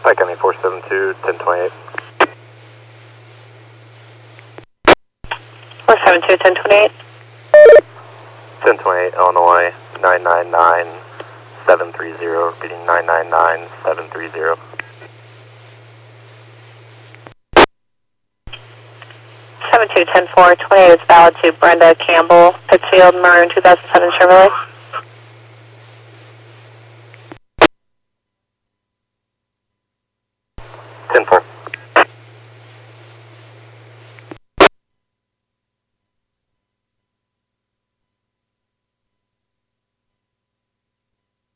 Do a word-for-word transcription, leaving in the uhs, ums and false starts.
Pike County four seven two, ten twenty-eight. four seven two, ten twenty-eight. ten twenty-eight, Illinois, nine nine nine, seven three zero, repeating nine nine nine, seven three zero. seven two ten four, twenty-eight is valid to Brenda Campbell, Pittsfield, Maroon two thousand seven Chevrolet. ten four.